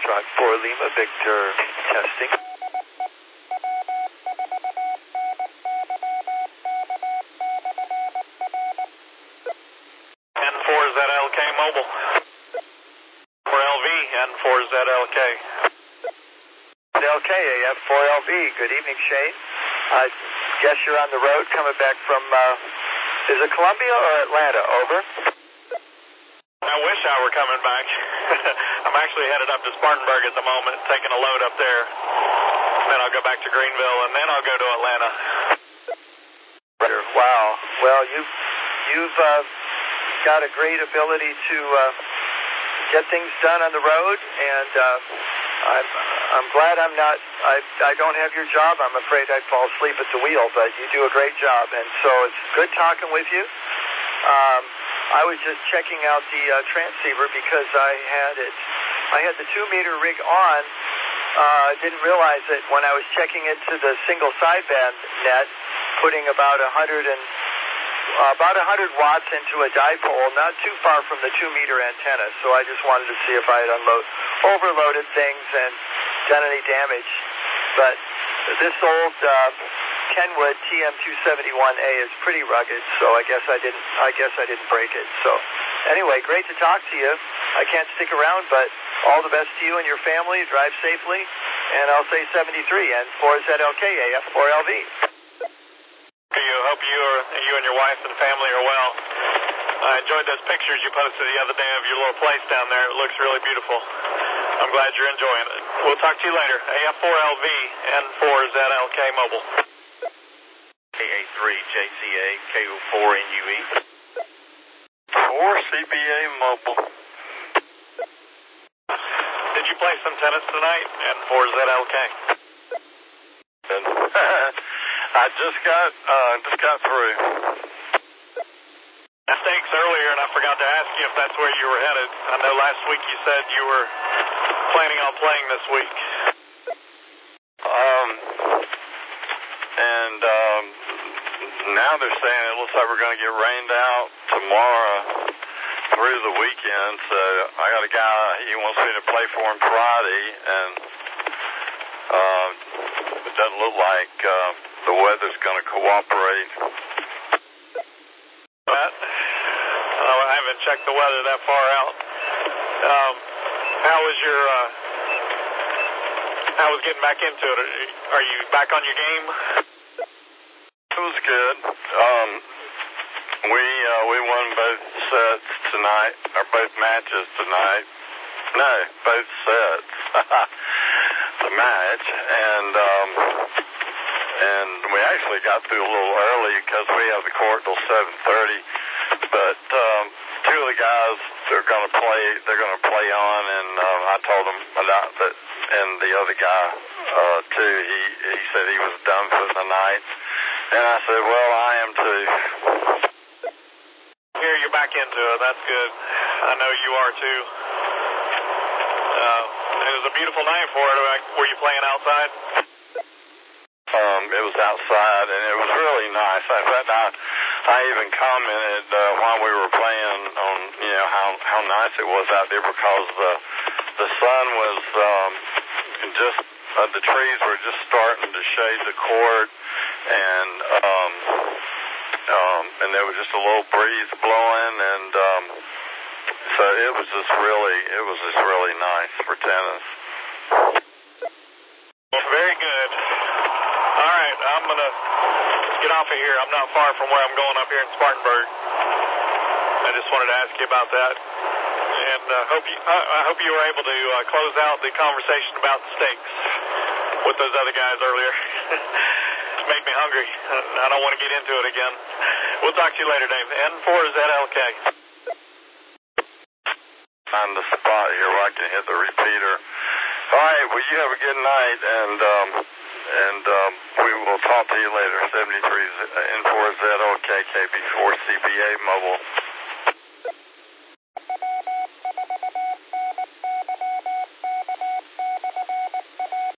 Foxtrot 4 Lima, Victor, testing. N4ZLK mobile. For LV, N4ZLK. LK, AF4LV, good evening, Shane. I guess you're on the road coming back from, is it Columbia or Atlanta? Over. I wish I were coming back. I'm actually headed up to Spartanburg at the moment, taking a load up there. Then I'll go back to Greenville, and then I'll go to Atlanta. Wow. Well, you've got a great ability to get things done on the road, and I'm glad I don't have your job. I'm afraid I'd fall asleep at the wheel, but you do a great job, and so it's good talking with you. I was just checking out the transceiver because I had the 2-meter rig on. Didn't realize that when I was checking it to the single sideband net, putting about 100 watts into a dipole, not too far from the 2-meter antenna. So I just wanted to see if I had overloaded things and done any damage. But this old Kenwood TM271A is pretty rugged, so I guess I didn't break it. So anyway, great to talk to you. I can't stick around, but all the best to you and your family. Drive safely, and I'll say 73 and 4ZLK AF4LV. Hope you and your wife and family are well. I enjoyed those pictures you posted the other day of your little place down there. It looks really beautiful. I'm glad you're enjoying it. We'll talk to you later. AF4LV and 4ZLK mobile. AA3JCA KO4NUE. 4CBA mobile. Did you play some tennis tonight? And 4ZLK. I just got through. Thanks earlier, and I forgot to ask you if that's where you were headed. I know last week you said you were planning on playing this week. Now they're saying it looks like we're going to get rained out tomorrow through the weekend. So I got a guy, he wants me to play for him Friday, and it doesn't look like the weather's going to cooperate. I haven't checked the weather that far out. How was getting back into it? Are you back on your game? It was good. We won both sets tonight, or both matches tonight. No, both sets. The match, and we actually got through a little early because we have the court till 7:30. But two of the guys they're going to play on, and I told them about that. And the other guy too, he said he was done for the night. And I said, well, I am too. Here, you're back into it. That's good. I know you are too. It was a beautiful night for it. Were you playing outside? It was outside, and it was really nice. In fact, I even commented while we were playing on, how nice it was out there because the sun was just the trees were just starting to shade the court, and there was just a little breeze blowing, and so it was just really nice for tennis. Very good. All right, I'm gonna get off of here. I'm not far from where I'm going up here in Spartanburg. I just wanted to ask you about that, and I hope you were able to close out the conversation about the steaks with those other guys earlier. It's made me hungry. I don't want to get into it again. We'll talk to you later, Dave. N4ZLK. Find the spot here where I can hit the repeater. All right, well, you have a good night, and we will talk to you later. 73 N4ZLK KB4CBA mobile.